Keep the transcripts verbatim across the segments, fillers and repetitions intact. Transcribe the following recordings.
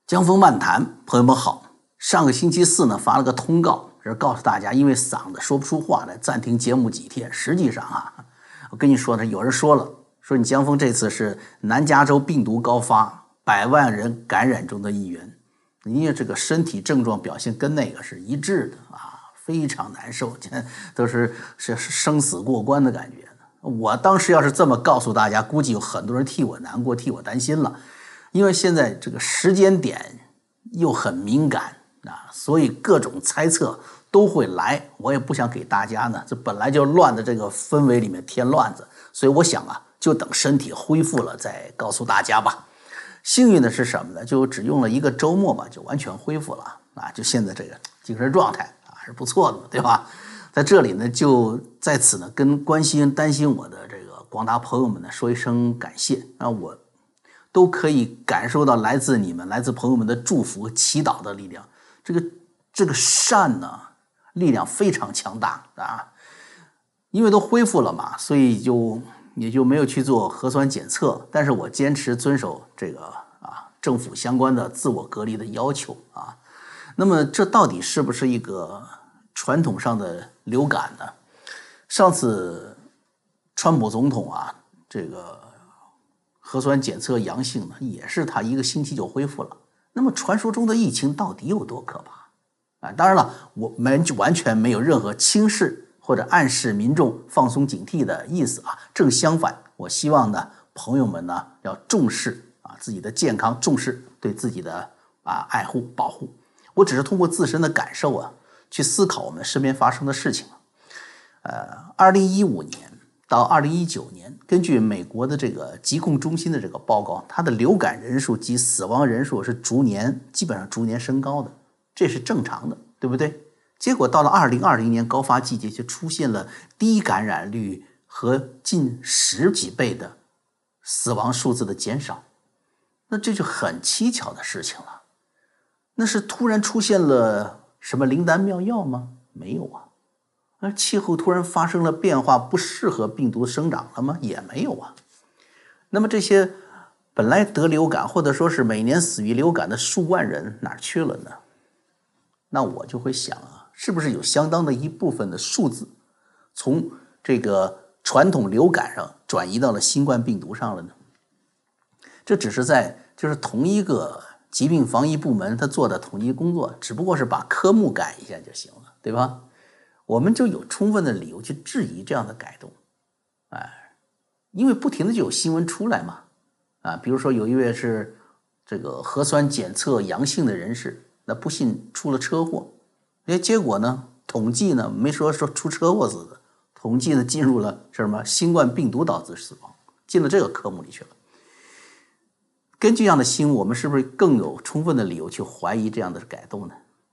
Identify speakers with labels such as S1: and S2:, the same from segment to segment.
S1: 江峰漫谈，朋友们好。上个星期四呢发了个通告，是告诉大家，因为嗓子说不出话来，暂停节目几天。实际上啊，我跟你说呢，有人说了，说你江峰这次是南加州病毒高发，百万人感染中的一员，因为这个身体症状表现跟那个是一致的啊，非常难受，都是是生死过关的感觉。我当时要是这么告诉大家，估计有很多人替我难过，替我担心了。因为现在这个时间点又很敏感啊，所以各种猜测都会来。我也不想给大家呢，这本来就乱的这个氛围里面添乱子，所以我想啊，就等身体恢复了再告诉大家吧。幸运的是什么呢？就只用了一个周末吧，就完全恢复了啊！就现在这个精神状态啊，是不错的，对吧？在这里呢，就在此呢，跟关心担心我的这个广大朋友们呢，说一声感谢啊！我都可以感受到来自你们、来自朋友们的祝福和祈祷的力量。这个这个善呢，力量非常强大啊！因为都恢复了嘛，所以就也就没有去做核酸检测。但是我坚持遵守这个啊政府相关的自我隔离的要求啊。那么这到底是不是一个传统上的流感呢？上次川普总统啊，这个核酸检测阳性呢，也是他一个星期就恢复了。那么传说中的疫情到底有多可怕啊？当然了，我们完全没有任何轻视或者暗示民众放松警惕的意思啊。正相反，我希望呢，朋友们呢要重视啊自己的健康，重视对自己的啊爱护保护。我只是通过自身的感受啊，去思考我们身边发生的事情。呃，二零一五年。到二零一九年，根据美国的这个疾控中心的这个报告，它的流感人数及死亡人数是逐年基本上逐年升高的，这是正常的，对不对？结果到了二零二零年高发季节，就出现了低感染率和近十几倍的死亡数字的减少，那这就很蹊跷的事情了。那是突然出现了什么灵丹妙药吗？没有啊。而气候突然发生了变化，不适合病毒生长了吗？也没有啊。那么这些本来得流感或者说是每年死于流感的数万人哪儿去了呢？那我就会想啊，是不是有相当的一部分的数字从这个传统流感上转移到了新冠病毒上了呢？这只是在就是同一个疾病防疫部门他做的统一工作，只不过是把科目改一下就行了，对吧？我们就有充分的理由去质疑这样的改动，哎，因为不停的就有新闻出来嘛，啊，比如说有一位是这个核酸检测阳性的人士，那不幸出了车祸，哎，结果呢，统计呢没说说出车祸死的，统计呢进入了是什么新冠病毒导致死亡，进了这个科目里去了。根据这样的新闻，我们是不是更有充分的理由去怀疑这样的改动呢？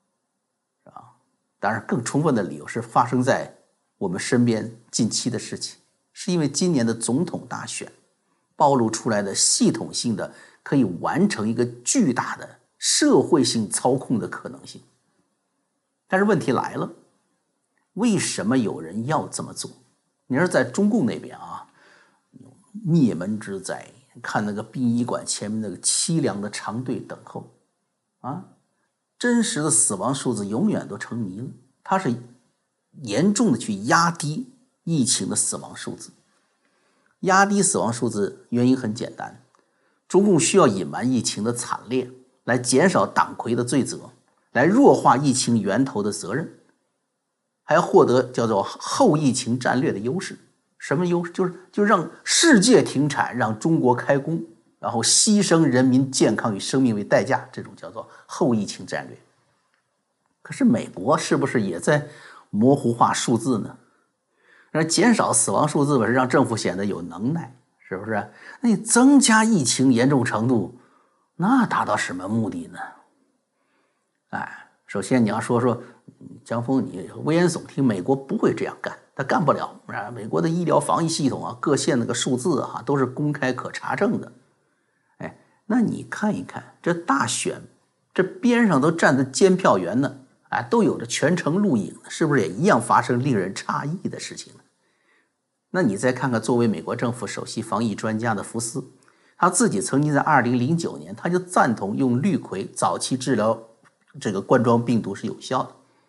S1: 当然更充分的理由是发生在我们身边近期的事情，是因为今年的总统大选暴露出来的系统性的可以完成一个巨大的社会性操控的可能性。但是问题来了，为什么有人要这么做？你说在中共那边啊，灭门之灾，看那个殡仪馆前面那个凄凉的长队等候啊，真实的死亡数字永远都成谜了，它是严重的去压低疫情的死亡数字。压低死亡数字原因很简单，中共需要隐瞒疫情的惨烈，来减少党魁的罪责，来弱化疫情源头的责任，还要获得叫做后疫情战略的优势。什么优势？就是就让世界停产，让中国开工，然后牺牲人民健康与生命为代价，这种叫做后疫情战略。可是美国是不是也在模糊化数字呢？让减少死亡数字吧，是让政府显得有能耐，是不是？那你增加疫情严重程度，那达到什么目的呢？哎，首先你要说说江峰，你危言耸听，美国不会这样干，他干不了啊！美国的医疗防疫系统啊，各县那个数字啊，都是公开可查证的。哎，那你看一看这大选，这边上都站着监票员呢，啊，都有着全程录影，是不是也一样发生令人诧异的事情呢？那你再看看作为美国政府首席防疫专家的福斯， 他自己曾经在二零零九年他就赞同用氯喹早期治疗这个冠状病毒是有效的，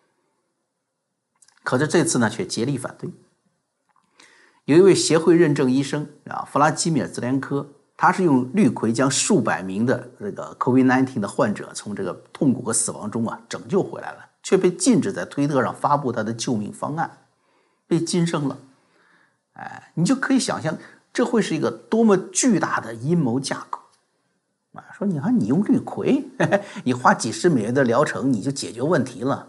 S1: 可是这次呢却竭力反对。有一位协会认证医生啊，弗拉基米尔·泽连科，他是用氯喹将数百名的这个 COVID 十九 的患者从这个痛苦和死亡中啊拯救回来了，却被禁止在推特上发布他的救命方案，被禁声了。哎，你就可以想象这会是一个多么巨大的阴谋架构啊！说你看你用氯喹，嘿嘿，你花几十美元的疗程你就解决问题了，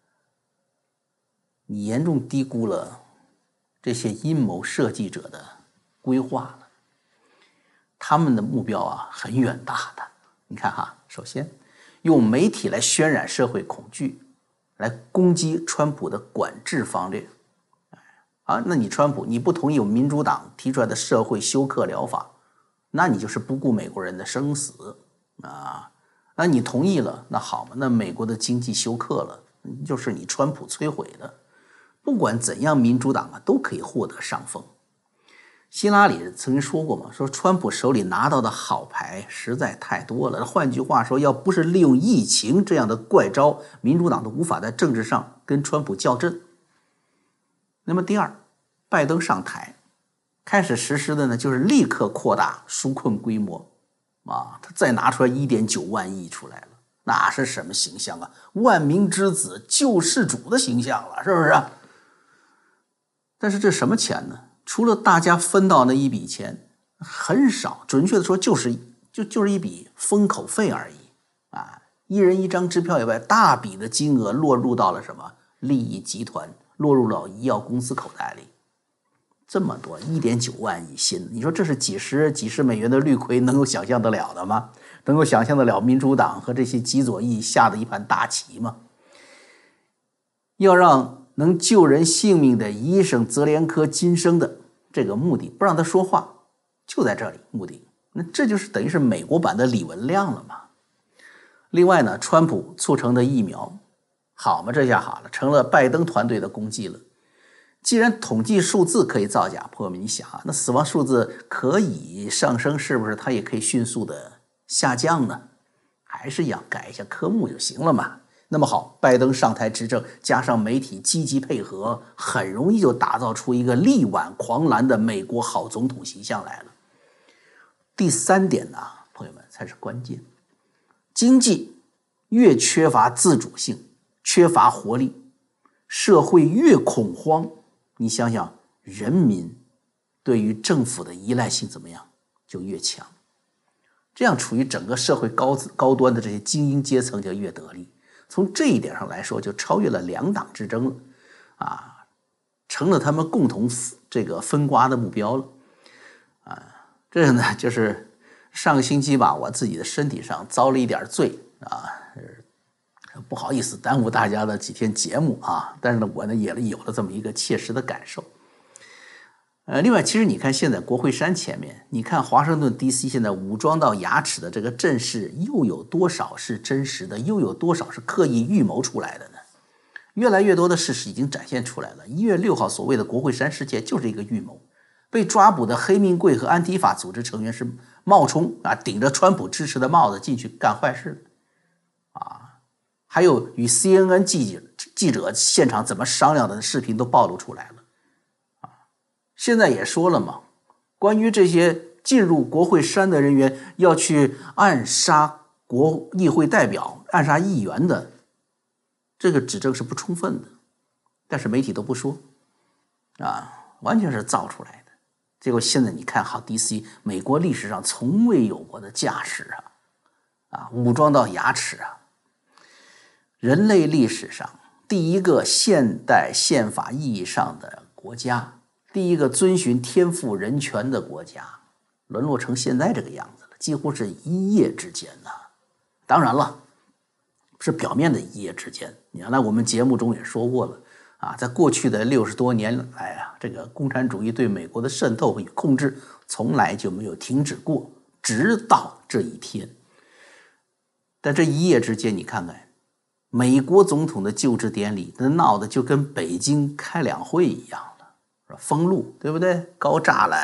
S1: 你严重低估了这些阴谋设计者的规划了。他们的目标啊很远大的。你看哈，首先用媒体来渲染社会恐惧，来攻击川普的管制方略。啊，那你川普你不同意有民主党提出来的社会休克疗法，那你就是不顾美国人的生死啊。那你同意了，那好嘛，那美国的经济休克了，就是你川普摧毁的。不管怎样，民主党啊都可以获得上风。希拉里曾经说过嘛，说川普手里拿到的好牌实在太多了。换句话说，要不是利用疫情这样的怪招，民主党都无法在政治上跟川普较真。那么第二，拜登上台开始实施的呢，就是立刻扩大纾困规模啊，他再拿出来 一点九万亿出来了，那是什么形象啊？万民之子救世主的形象了，是不是？但是这什么钱呢？除了大家分到那一笔钱很少，准确的说就是就就是一笔封口费而已啊，一人一张支票以外，大笔的金额落入到了什么利益集团，落入了医药公司口袋里。这么多 一点九万亿新，你说这是几十几十美元的氯喹能够想象得了的吗？能够想象得了民主党和这些极左翼下的一盘大棋吗？要让能救人性命的医生泽连科晋升的这个目的，不让他说话，就在这里目的。那这就是等于是美国版的李文亮了嘛。另外呢，川普促成的疫苗，好嘛，这下好了，成了拜登团队的功绩了。既然统计数字可以造假，朋友们你想啊，那死亡数字可以上升，是不是它也可以迅速的下降呢？还是一样改一下科目就行了嘛。那么好，拜登上台执政，加上媒体积极配合，很容易就打造出一个力挽狂澜的美国好总统形象来了。第三点呢，朋友们才是关键。经济越缺乏自主性，缺乏活力，社会越恐慌，你想想，人民对于政府的依赖性怎么样，就越强。这样处于整个社会高高端的这些精英阶层就越得利。从这一点上来说，就超越了两党之争了，啊，成了他们共同这个分瓜的目标了，啊，这个呢就是上个星期吧，我自己的身体上遭了一点罪啊，不好意思耽误大家的几天节目啊，但是呢，我呢也有了这么一个切实的感受。呃，另外，其实你看现在国会山前面，你看华盛顿 D C 现在武装到牙齿的这个阵势，又有多少是真实的，又有多少是刻意预谋出来的呢？越来越多的事实已经展现出来了。一月六号所谓的国会山事件就是一个预谋，被抓捕的黑命贵和安提法组织成员是冒充啊，顶着川普支持的帽子进去干坏事啊，还有与 C N N 记者记者现场怎么商量的视频都暴露出来了。现在也说了嘛，关于这些进入国会山的人员要去暗杀国议会代表、暗杀议员的这个指证是不充分的，但是媒体都不说啊，完全是造出来的。结果现在你看好 D C， 美国历史上从未有过的架势啊，啊，武装到牙齿啊，人类历史上第一个现代宪法意义上的国家。第一个遵循天赋人权的国家，沦落成现在这个样子了，几乎是一夜之间呐。当然了，是表面的一夜之间。原来我们节目中也说过了啊，在过去的六十多年来啊，这个共产主义对美国的渗透与控制从来就没有停止过，直到这一天。但这一夜之间，你看看，美国总统的就职典礼，那闹得就跟北京开两会一样。封路对不对？高栅栏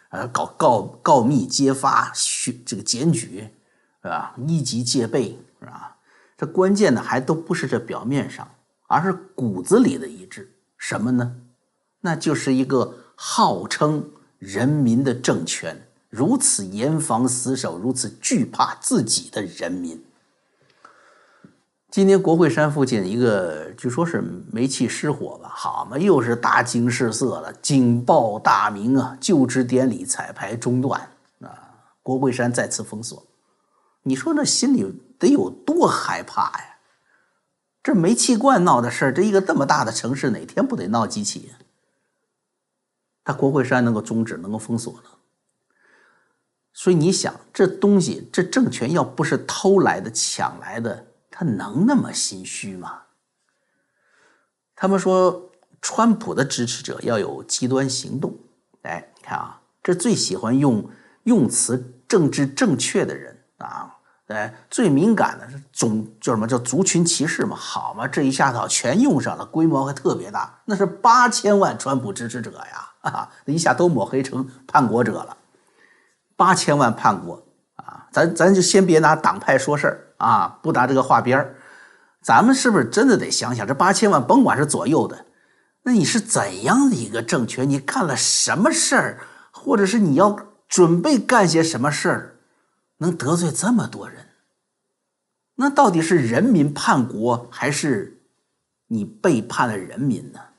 S1: 呃，搞告告密揭发、这个检举，是吧？一级戒备，是吧？这关键的还都不是这表面上，而是骨子里的一致。什么呢？那就是一个号称人民的政权，如此严防死守，如此惧怕自己的人民。今年国会山附近一个据说是煤气失火吧，好嘛，又是大惊失色了，警报大鸣啊！就职典礼彩排中断啊，国会山再次封锁。你说那心里得有多害怕呀？这煤气罐闹的事儿，这一个这么大的城市，哪天不得闹几起呀？他国会山能够终止，能够封锁了。所以你想，这东西，这政权要不是偷来的、抢来的，他能那么心虚吗？他们说，川普的支持者要有极端行动。哎，你看啊，这最喜欢用用词政治正确的人啊，哎，最敏感的是种叫什么叫族群歧视嘛？好嘛，这一下子全用上了，规模还特别大，那是八千万川普支持者呀，啊，一下都抹黑成叛国者了。八千万叛国啊，咱咱就先别拿党派说事儿啊，不拿这个划边儿，咱们是不是真的得想想，这八千万甭管是左右的，那你是怎样的一个政权？你干了什么事儿，或者是你要准备干些什么事儿，能得罪这么多人？那到底是人民叛国，还是你背叛了人民呢？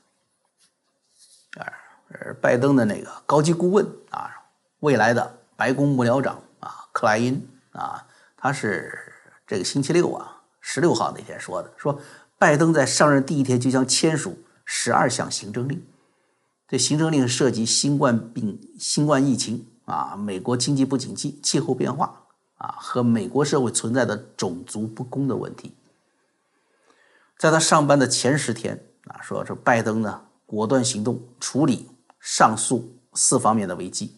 S1: 而拜登的那个高级顾问啊，未来的白宫幕僚长啊，克莱因啊，他是这个星期六啊，十六号那天说的，说拜登在上任第一天就将签署十二项行政令。这行政令涉及新冠病、新冠疫情啊，美国经济不景气、气候变化啊，和美国社会存在的种族不公的问题。在他上班的前十天啊，说这拜登呢果断行动，处理上述四方面的危机。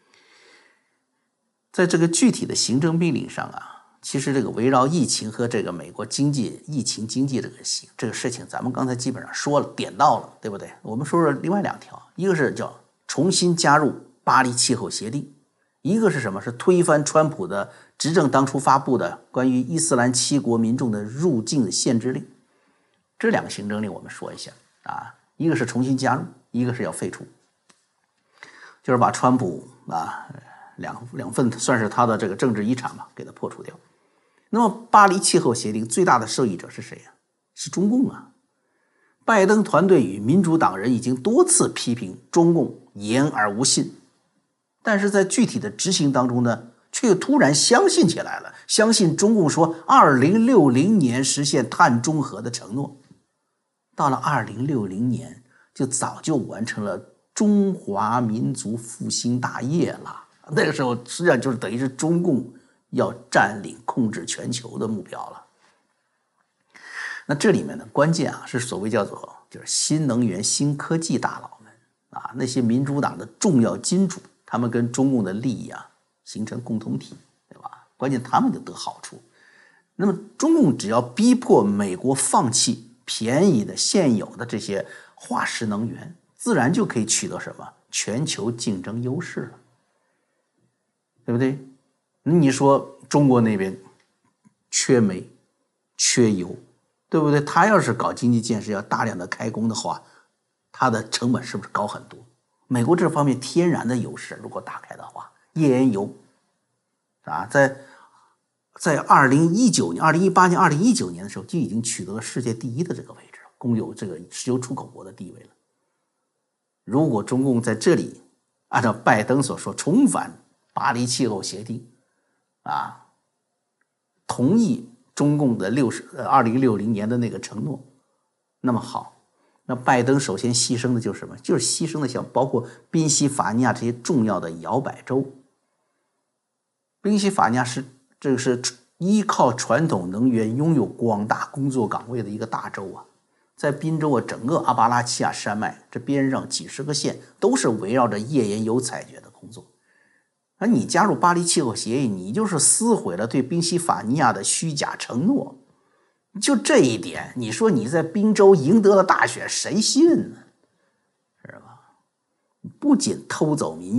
S1: 在这个具体的行政命令上啊，其实这个围绕疫情和这个美国经济、疫情经济这个这个事情，咱们刚才基本上说了，点到了，对不对？我们说说另外两条，一个是叫重新加入巴黎气候协定，一个是什么？是推翻川普的执政当初发布的关于伊斯兰七国民众的入境的限制令。这两个行政令我们说一下啊，一个是重新加入，一个是要废除，就是把川普啊两两份算是他的这个政治遗产吧，给他破除掉。那么巴黎气候协定最大的受益者是谁呀？是中共啊！拜登团队与民主党人已经多次批评中共言而无信，但是在具体的执行当中呢，却又突然相信起来了，相信中共说二零六零年实现碳中和的承诺。到了二零六零年，就早就完成了中华民族复兴大业了。那个时候实际上就是等于是中共要占领控制全球的目标了。那这里面的关键啊，是所谓叫做就是新能源新科技大佬们啊，那些民主党的重要金主，他们跟中共的利益啊形成共同体，对吧？关键他们就得好处。那么中共只要逼迫美国放弃便宜的现有的这些化石能源，自然就可以取得什么全球竞争优势了，对不对？你说中国那边缺煤缺油，对不对？他要是搞经济建设要大量的开工的话，它的成本是不是高很多？美国这方面天然的优势如果打开的话，页岩油啊，在在二零一九年、二零一八年、二零一九年的时候就已经取得了世界第一的这个位置，共有这个石油出口国的地位了。如果中共在这里按照拜登所说重返巴黎气候协定啊，同意中共的六十呃二零六零年的那个承诺，那么好，那拜登首先牺牲的就是什么？就是牺牲的像包括宾夕法尼亚这些重要的摇摆州。宾夕法尼亚是这个是依靠传统能源拥有广大工作岗位的一个大州啊，在宾州啊，整个阿巴拉契亚山脉这边上几十个县都是围绕着页岩油采掘的工作。而你加入巴黎气候协议，你就是撕毁了对宾夕法尼亚的虚假承诺。就这一点，你说你在宾州赢得了大选，谁信呢？是吧？不仅偷走民意，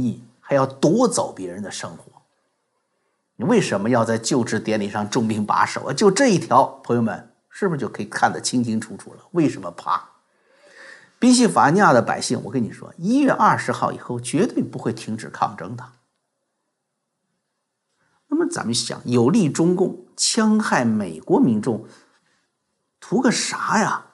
S1: 还要夺走别人的生活。你为什么要在就职典礼上重兵把守啊？就这一条，朋友们是不是就可以看得清清楚楚了？为什么怕？宾夕法尼亚的百姓，我跟你说，一月二十号以后绝对不会停止抗争的。那么咱们想，有利中共，戕害美国民众，图个啥呀？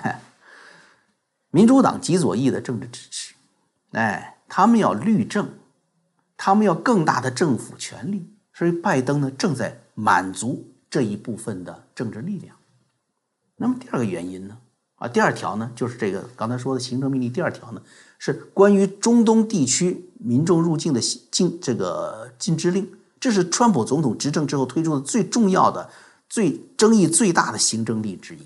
S1: 民主党极左翼的政治支持，哎，他们要律政，他们要更大的政府权力，所以拜登呢正在满足这一部分的政治力量。那么第二个原因呢？啊，第二条呢，就是这个刚才说的行政命令。第二条呢，是关于中东地区民众入境的禁这个禁制令，这是川普总统执政之后推出的最重要的、最争议最大的行政令之一。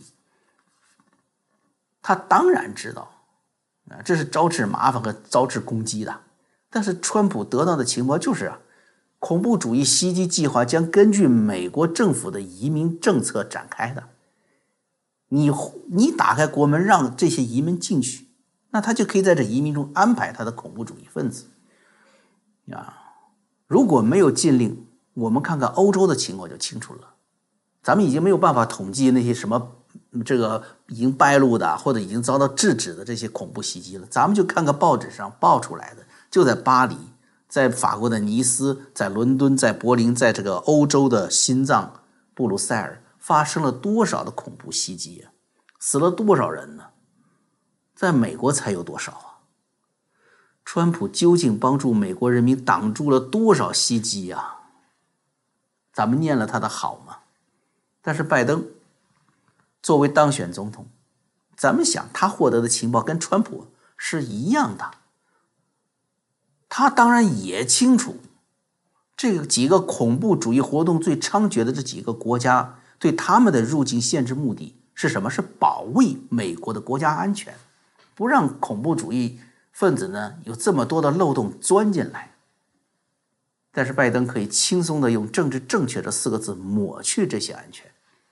S1: 他当然知道，啊，这是招致麻烦和招致攻击的。但是川普得到的情报就是啊，恐怖主义袭击计划将根据美国政府的移民政策展开的。你你打开国门让这些移民进去，那他就可以在这移民中安排他的恐怖主义分子啊。如果没有禁令，我们看看欧洲的情况就清楚了。咱们已经没有办法统计那些什么这个已经败露的或者已经遭到制止的这些恐怖袭击了，咱们就看看报纸上报出来的，就在巴黎，在法国的尼斯，在伦敦，在柏林，在这个欧洲的心脏布鲁塞尔发生了多少的恐怖袭击啊？死了多少人呢？在美国才有多少啊？川普究竟帮助美国人民挡住了多少袭击啊？咱们念了他的好吗？但是拜登作为当选总统，咱们想他获得的情报跟川普是一样的。他当然也清楚这个几个恐怖主义活动最猖獗的这几个国家对他们的入境限制目的是什么？是保卫美国的国家安全，不让恐怖主义分子呢有这么多的漏洞钻进来。但是拜登可以轻松的用政治正确这四个字抹去这些安全。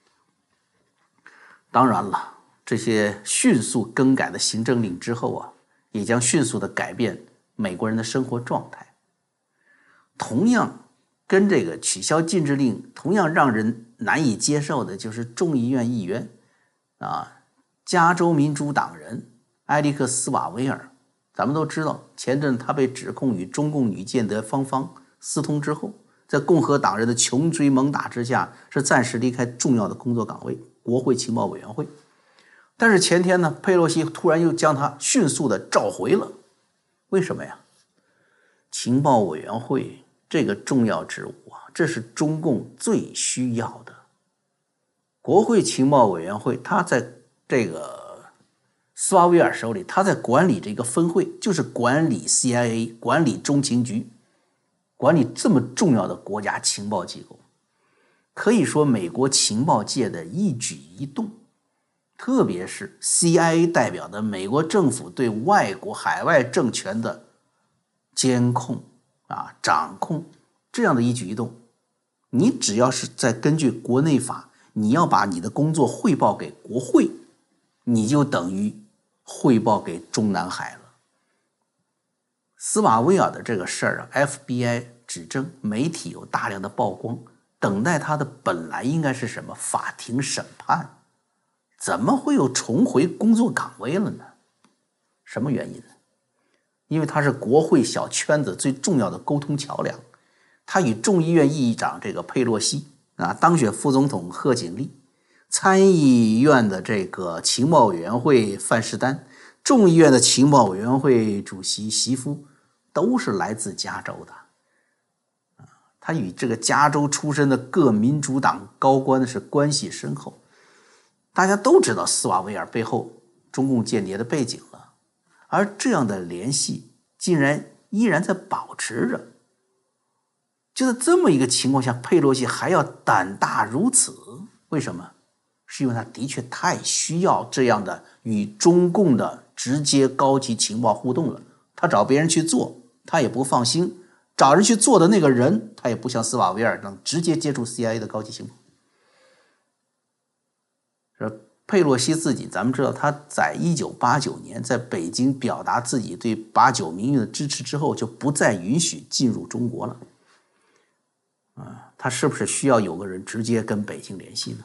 S1: 当然了，这些迅速更改的行政令之后啊，也将迅速的改变美国人的生活状态。同样跟这个取消禁制令同样让人难以接受的就是众议院议员啊，加州民主党人埃里克斯瓦维尔。咱们都知道，前阵他被指控与中共女间谍芳芳私通之后，在共和党人的穷追猛打之下，是暂时离开重要的工作岗位国会情报委员会。但是前天呢，佩洛西突然又将他迅速的召回了。为什么呀？情报委员会这个重要职务啊，这是中共最需要的。国会情报委员会，他在这个斯瓦维尔手里，他在管理这个分会，就是管理 C I A， 管理中情局，管理这么重要的国家情报机构。可以说美国情报界的一举一动，特别是 C I A 代表的美国政府对外国海外政权的监控啊、掌控，这样的一举一动，你只要是在根据国内法，你要把你的工作汇报给国会，你就等于汇报给中南海了。斯瓦维尔的这个事儿啊 ，F B I 指证，媒体有大量的曝光，等待他的本来应该是什么？法庭审判，怎么会有重回工作岗位了呢？什么原因呢？因为他是国会小圈子最重要的沟通桥梁，他与众议院议长这个佩洛西啊，当选副总统贺锦丽，参议院的这个情报委员会范士丹，众议院的情报委员会主席席夫，都是来自加州的。他与这个加州出身的各民主党高官是关系深厚，大家都知道斯瓦维尔背后中共间谍的背景了，而这样的联系竟然依然在保持着。就在这么一个情况下，佩洛西还要胆大如此，为什么？是因为他的确太需要这样的与中共的直接高级情报互动了。他找别人去做，他也不放心。找人去做的那个人，他也不像斯瓦维尔能直接接触 C I A 的高级情报。 佩洛西自己，咱们知道他在一九八九年在北京表达自己对八九民运的支持之后，就不再允许进入中国了。啊，他是不是需要有个人直接跟北京联系呢？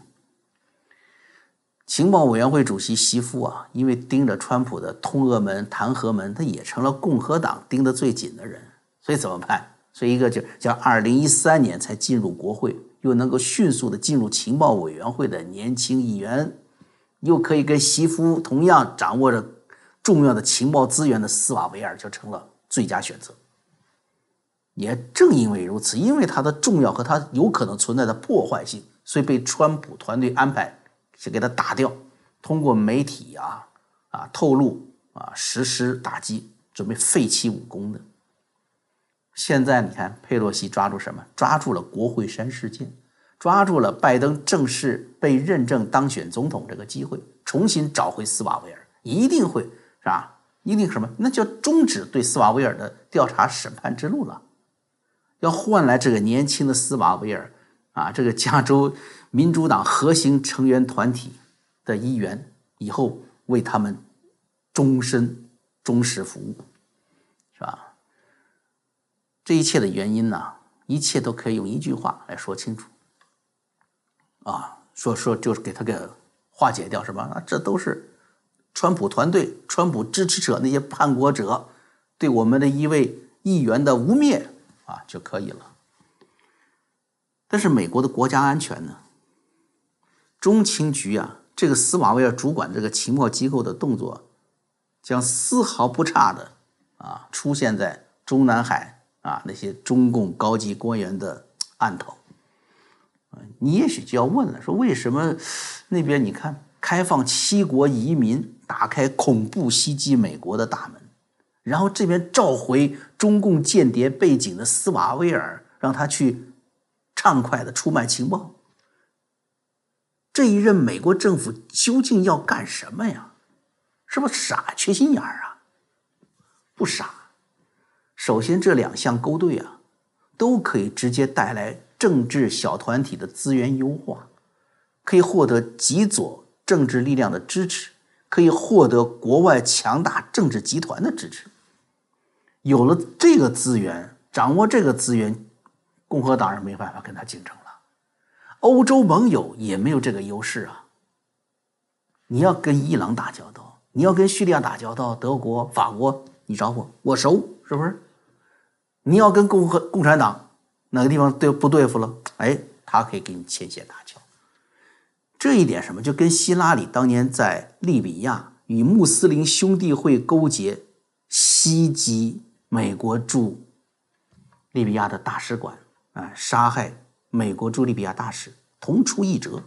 S1: 情报委员会主席席夫啊，因为盯着川普的通俄门、弹劾门，他也成了共和党盯得最紧的人。所以怎么办？所以一个就叫二零一三年才进入国会，又能够迅速的进入情报委员会的年轻议员，又可以跟席夫同样掌握着重要的情报资源的斯瓦维尔，就成了最佳选择。也正因为如此，因为它的重要和它有可能存在的破坏性，所以被川普团队安排是给他打掉，通过媒体啊啊透露啊实施打击，准备废其武功的。现在你看佩洛西抓住什么？抓住了国会山事件，抓住了拜登正式被认证当选总统这个机会，重新找回斯瓦维尔，一定会是吧？一定什么？那叫终止对斯瓦维尔的调查审判之路了。要换来这个年轻的斯瓦维尔啊，这个加州民主党核心成员团体的议员，以后为他们终身忠实服务，是吧？这一切的原因呢，一切都可以用一句话来说清楚啊，说说就是给他给化解掉什么啊，这都是川普团队、川普支持者那些叛国者对我们的一位议员的污蔑啊就可以了。但是美国的国家安全呢？中情局啊，这个斯瓦维尔主管这个情报机构的动作，将丝毫不差的啊出现在中南海啊那些中共高级官员的案头。你也许就要问了，说为什么那边你看开放七国移民，打开恐怖袭击美国的大门，然后这边召回中共间谍背景的斯瓦维尔，让他去畅快的出卖情报。这一任美国政府究竟要干什么呀？是不是傻缺心眼儿啊？不傻。首先这两项勾兑啊，都可以直接带来政治小团体的资源优化，可以获得极左政治力量的支持，可以获得国外强大政治集团的支持。有了这个资源，掌握这个资源，共和党人没办法跟他竞争了。欧洲盟友也没有这个优势啊。你要跟伊朗打交道，你要跟叙利亚打交道，德国、法国，你找我，我熟，是不是？你要跟共和共产党哪个地方对不对付了，哎，他可以给你牵线搭桥。这一点什么，就跟希拉里当年在利比亚与穆斯林兄弟会勾结，袭击美国驻利比亚的大使馆啊，杀害美国驻利比亚大使，同出一辙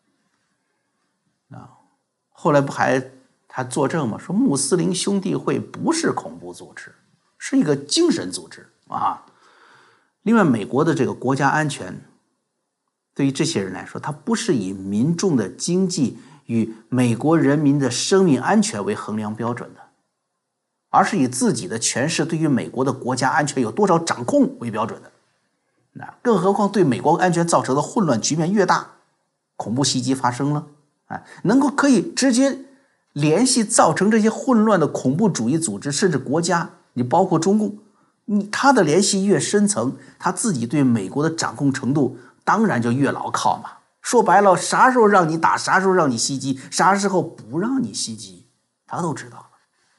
S1: 啊。后来不还他作证吗？说穆斯林兄弟会不是恐怖组织，是一个精神组织啊。另外，美国的这个国家安全，对于这些人来说，它不是以民众的经济与美国人民的生命安全为衡量标准的，而是以自己的权势对于美国的国家安全有多少掌控为标准的。那更何况对美国安全造成的混乱局面越大，恐怖袭击发生了，哎，能够可以直接联系造成这些混乱的恐怖主义组织甚至国家，你包括中共，你他的联系越深层，他自己对美国的掌控程度当然就越牢靠嘛。说白了，啥时候让你打，啥时候让你袭击，啥时候不让你袭击，他都知道了，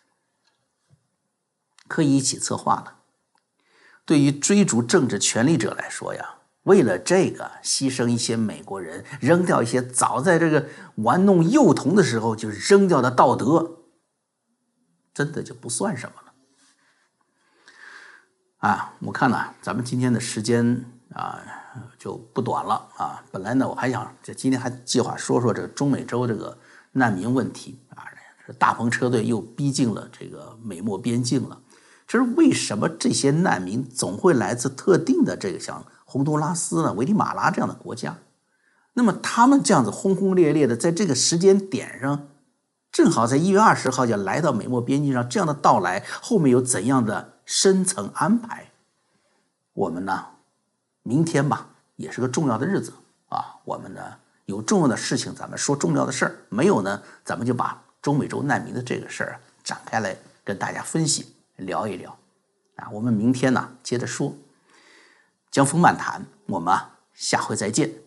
S1: 可以一起策划了。对于追逐政治权力者来说呀，为了这个牺牲一些美国人，扔掉一些早在这个玩弄幼童的时候就扔掉的道德，真的就不算什么了。啊，我看呢，咱们今天的时间啊就不短了啊。本来呢，我还想这今天还计划说说这个中美洲这个难民问题啊，大篷车队又逼近了这个美墨边境了。这是为什么这些难民总会来自特定的这个像洪都拉斯呢、危地马拉这样的国家？那么他们这样子轰轰烈烈的在这个时间点上，正好在一月二十号就来到美墨边境上，这样的到来后面有怎样的深层安排？我们呢，明天吧也是个重要的日子啊，我们呢有重要的事情咱们说重要的事儿，没有呢咱们就把中美洲难民的这个事儿展开来跟大家分析聊一聊啊。我们明天呢接着说，江峰漫谈，我们啊下回再见。